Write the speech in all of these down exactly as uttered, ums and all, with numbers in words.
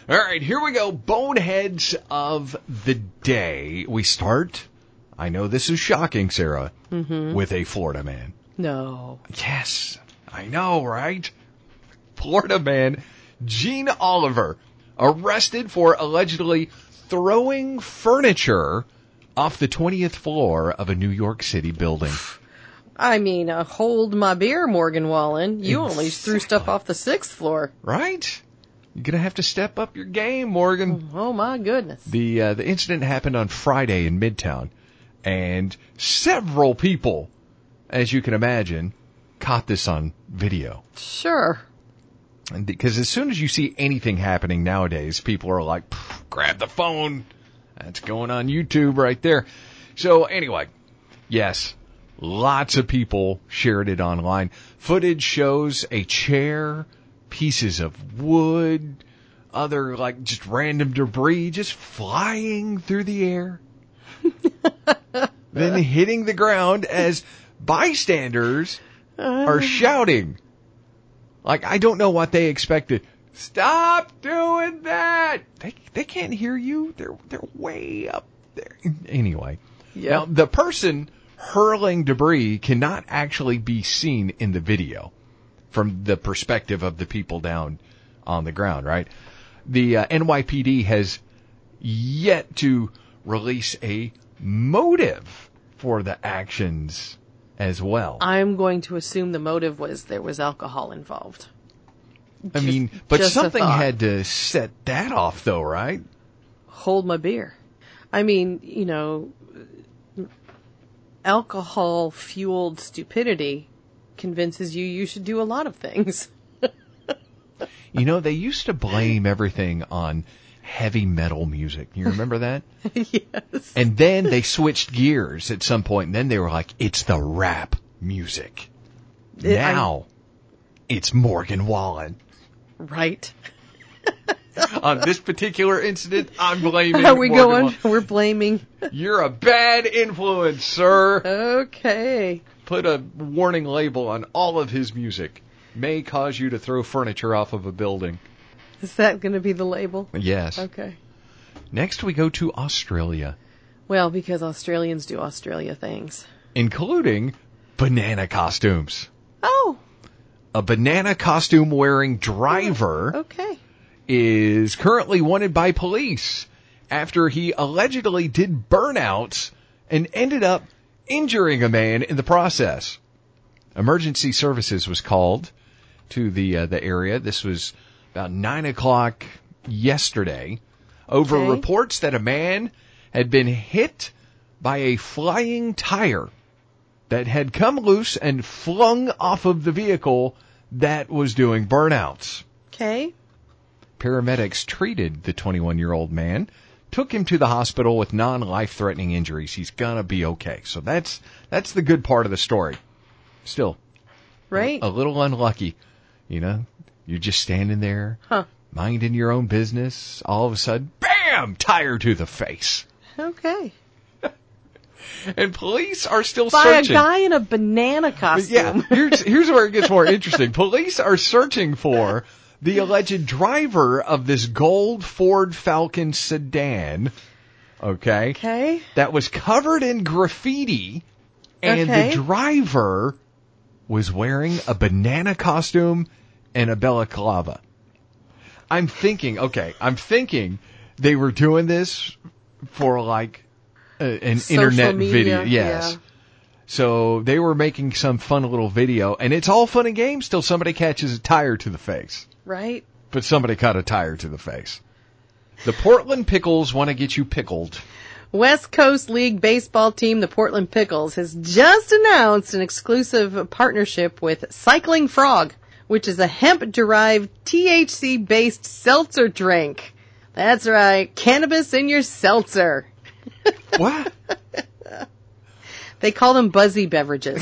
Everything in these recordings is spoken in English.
All right, here we go. Boneheads of the day. We start, I know this is shocking, Sarah, mm-hmm. with a Florida man. No. Yes, I know, right? Florida man Gene Oliver arrested for allegedly throwing furniture off the twentieth floor of a New York City building. I mean, uh, hold my beer, Morgan Wallen. You exactly. only threw stuff off the sixth floor. Right? You're going to have to step up your game, Morgan. Oh, my goodness. The uh, the incident happened on Friday in Midtown, and several people, as you can imagine, caught this on video. Sure. And because as soon as you see anything happening nowadays, people are like, grab the phone. That's going on YouTube right there. So anyway, yes, lots of people shared it online. Footage shows a chair, pieces of wood, other like just random debris just flying through the air, then hitting the ground as bystanders are shouting. Like, I don't know what they expected. Stop doing that! They they can't hear you. They're they're way up there. Anyway, yeah. Now the person hurling debris cannot actually be seen in the video from the perspective of the people down on the ground, right? The uh, N Y P D has yet to release a motive for the actions as well. I'm going to assume the motive was there was alcohol involved. I just, mean, but something had to set that off, though, right? Hold my beer. I mean, you know, alcohol-fueled stupidity convinces you you should do a lot of things. You know, they used to blame everything on heavy metal music. You remember that? Yes. And then they switched gears at some point, and then they were like, it's the rap music. It, now, I'm... it's Morgan Wallen. Right. On this particular incident, I'm blaming Are we Morgan going? Wallen. We're blaming. You're a bad influence, sir. Okay. Put a warning label on all of his music. May cause you to throw furniture off of a building. Is that going to be the label? Yes. Okay. Next we go to Australia. Well, because Australians do Australia things. Including banana costumes. Oh. A banana costume wearing driver oh, okay. is currently wanted by police after he allegedly did burnouts and ended up injuring a man in the process. Emergency services was called to the uh, the area. This was about nine o'clock yesterday over okay. reports that a man had been hit by a flying tire that had come loose and flung off of the vehicle that was doing burnouts. Okay. Paramedics treated the twenty-one-year-old man, took him to the hospital with non-life-threatening injuries. He's gonna be okay. So that's that's the good part of the story. Still, right? A, a little unlucky, you know. You're just standing there, huh. minding your own business. All of a sudden, bam! Tire to the face. Okay. And police are still By searching. By a guy in a banana costume. Yeah, here's, here's where it gets more interesting. Police are searching for the alleged driver of this gold Ford Falcon sedan, okay? Okay. That was covered in graffiti, and okay. the driver was wearing a banana costume and a balaclava. I'm thinking, okay, I'm thinking they were doing this for like uh, an Social internet media, video. Yes. Yeah. So they were making some fun little video, and it's all fun and games till somebody catches a tire to the face. Right. But somebody caught a tire to the face. The Portland Pickles want to get you pickled. West Coast League baseball team, the Portland Pickles, has just announced an exclusive partnership with Cycling Frog, which is a hemp-derived T H C-based seltzer drink. That's right, cannabis in your seltzer. What? They call them buzzy beverages.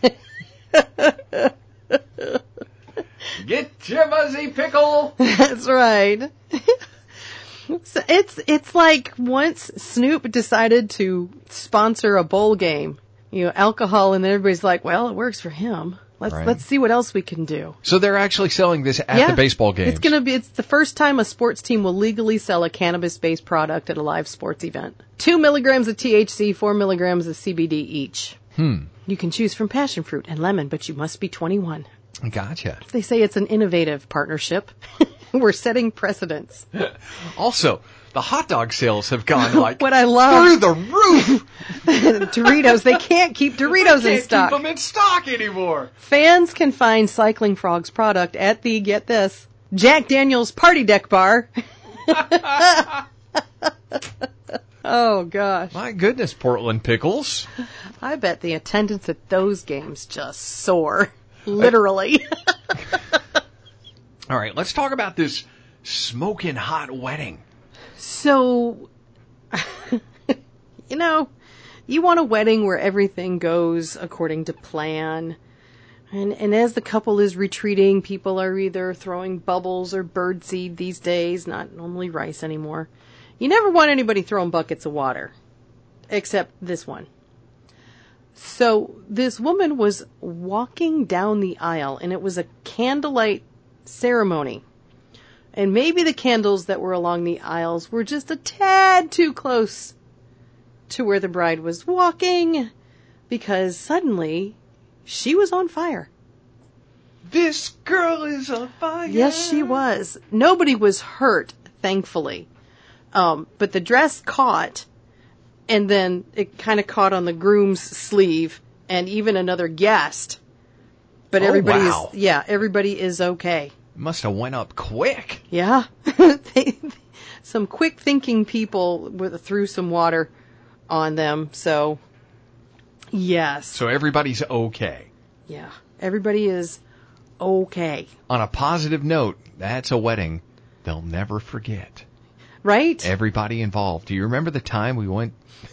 Get your buzzy pickle. That's right. So it's it's like once Snoop decided to sponsor a bowl game, you know, alcohol, and everybody's like, well, it works for him. Let's Right. let's see what else we can do. So they're actually selling this at Yeah. the baseball games. It's gonna be. It's the first time a sports team will legally sell a cannabis-based product at a live sports event. Two milligrams of T H C, four milligrams of C B D each. Hmm. You can choose from passion fruit and lemon, but you must be twenty-one. Gotcha. They say it's an innovative partnership. We're setting precedents. Also, the hot dog sales have gone like What I love- through the roof. Doritos. They can't keep Doritos They in can't stock. keep them in stock anymore. Fans can find Cycling Frog's product at the, get this, Jack Daniel's Party Deck Bar. Oh, gosh. My goodness, Portland Pickles. I bet the attendance at those games just soar. Literally. All right, let's talk about this smoking hot wedding. So, you know, you want a wedding where everything goes according to plan. And, and as the couple is retreating, people are either throwing bubbles or birdseed these days, not normally rice anymore. You never want anybody throwing buckets of water, except this one. So this woman was walking down the aisle, and it was a candlelight ceremony. And maybe the candles that were along the aisles were just a tad too close to where the bride was walking, because suddenly she was on fire. This girl is on fire. Yes, she was. Nobody was hurt, thankfully. Um, but the dress caught, and then it kind of caught on the groom's sleeve, and even another guest. But Oh, everybody wow. is, yeah, everybody is okay. Must have went up quick. Yeah. they, some quick thinking people with, threw some water on them. So, yes. So everybody's okay. Yeah. Everybody is okay. On a positive note, that's a wedding they'll never forget. Right? Everybody involved. Do you remember the time we went?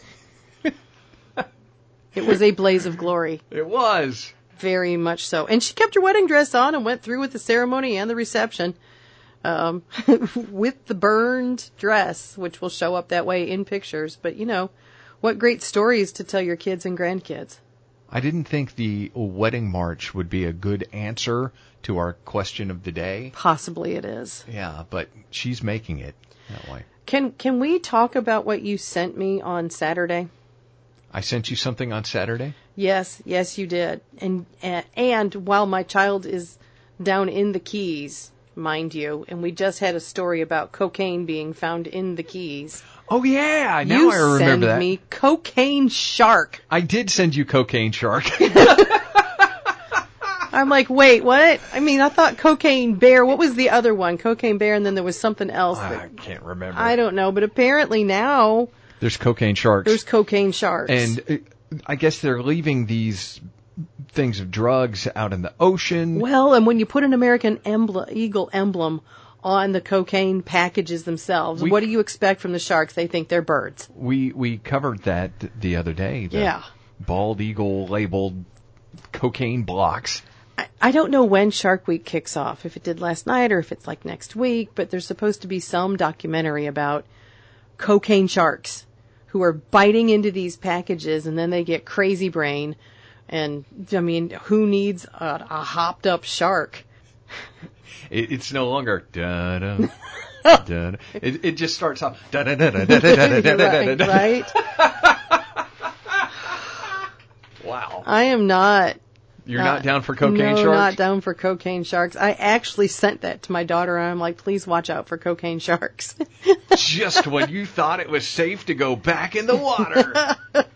It was a blaze of glory. It was. Very much so. And she kept her wedding dress on and went through with the ceremony and the reception. Um, with the burned dress, which will show up that way in pictures. But, you know, what great stories to tell your kids and grandkids. I didn't think the wedding march would be a good answer to our question of the day. Possibly it is. Yeah, but she's making it that way. Can can we talk about what you sent me on Saturday? I sent you something on Saturday? Yes, yes, you did. And and, and while my child is down in the Keys, mind you, and we just had a story about cocaine being found in the Keys. Oh, yeah. Now you I remember send that. me Cocaine Shark. I did send you Cocaine Shark. I'm like, wait, what? I mean, I thought Cocaine Bear. What was the other one? Cocaine Bear, and then there was something else. I That, can't remember. I don't know, but apparently now There's Cocaine Sharks. there's Cocaine Sharks. And uh, I guess they're leaving these things of drugs out in the ocean. Well, and when you put an American emblem, eagle emblem on the cocaine packages themselves, We- what do you expect from the sharks? They think they're birds. We we covered that the other day. The Yeah. Bald Eagle labeled cocaine blocks. I, I don't know when Shark Week kicks off, if it did last night or if it's like next week, but there's supposed to be some documentary about cocaine sharks who are biting into these packages and then they get crazy brain. And, I mean, who needs a, a hopped up shark? It, it's no longer da da da. It, it just starts off da da da da da da da da da da. Right? Wow. I am not. You're Uh, not down for cocaine no, sharks? not down for cocaine sharks. I actually sent that to my daughter, and I'm like, please watch out for cocaine sharks. Just when you thought it was safe to go back in the water.